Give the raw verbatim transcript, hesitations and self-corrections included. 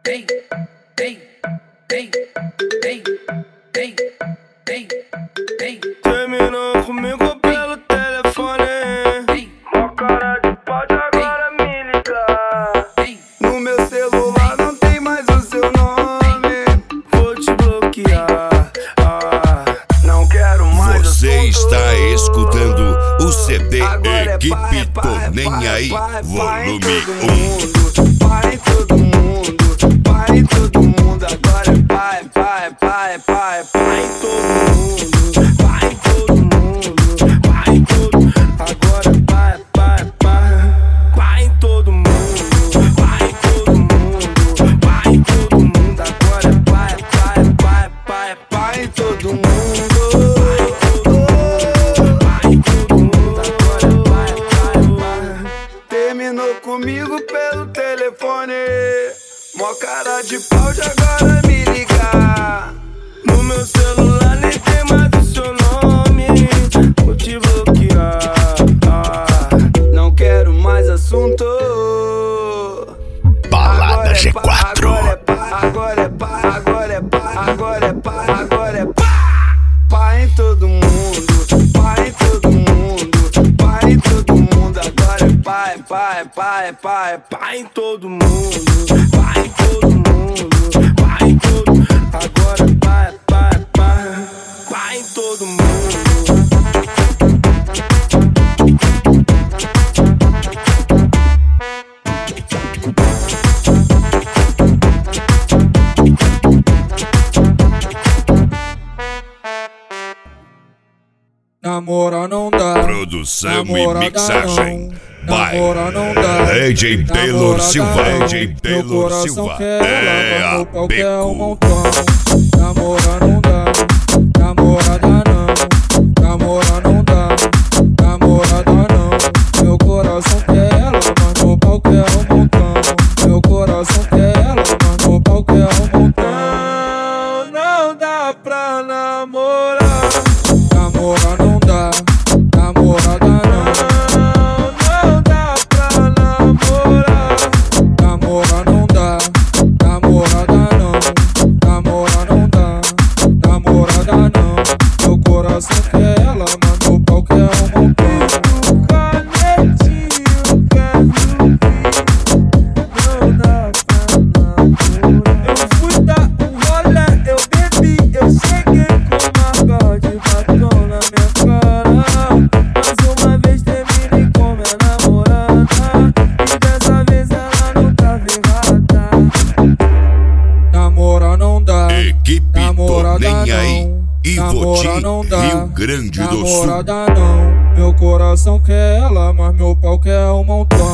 vem, vem, vem, vem, vem, vem, vem. Terminou comigo pelo telefone. Mó cara de pau de agora me ligar. No meu celular não tem mais o seu nome. Vou te bloquear. Ah, não quero mais. Você está escutando o C D Agora Equipe é pai, Tô pai, Nem pai, Aí, pai, volume um. Pai em todo mundo, pai em todo mundo. Agora é pai, pai, pai, pai, pai em todo mundo. Pai em todo mundo, pai em todo. Agora é pai, pai, pai, pai em todo mundo. Pai em todo mundo, pai em todo mundo. Agora é pai, pai, pai, pai, pai em todo mundo. Terminou comigo pelo telefone. Mó cara de pau de agora me ligar. No meu celular nem tem mais o seu nome. Vou te bloquear. Ah, não quero mais assunto. Balada G quatro. Agora é pá, agora é pá, agora é pá, agora é pá, agora é pá. Pá em todo mundo, pá em todo mundo, pá em todo mundo. Agora é pai, pai, pai, pai, pai em todo mundo, pai em todo mundo, pai em todo. Agora é pai, pai, pai, pai em todo mundo. Namora não dá, Produção e namora mixagem dá não, by namora não dá, D J Taylor namora Silva. dá não. D J Meu Taylor coração Silva quer é ela, a meu pau quer um Beco. montão. Namora não dá, namora dá não, namora não dá, namora dá não. Meu coração quer ela, mas meu pau quer um montão. Meu coração quer ela, mas meu pau quer um montão. Não, não dá pra namorar. Namora não dá, namora dá não. Não dá pra namorar. Namora não dá, namora dá não. Namora não dá, namora dá não. Meu coração quer ela, mas meu pau quer um montão. Canetinho quer dormir. Não dá pra namorar. Eu fui dar um rolê, eu bebi, eu cheguei com uma garra de batom na minha cara. Mais uma vez terminei com minha namorada, e dessa vez ela não tava errada. Namora não dá, Equipe Tô namora dá Nem Aí, não. Ivoti, Namora não dá, Rio Grande do Sul. namora dá não. Meu coração quer ela, mas meu pau quer um montão.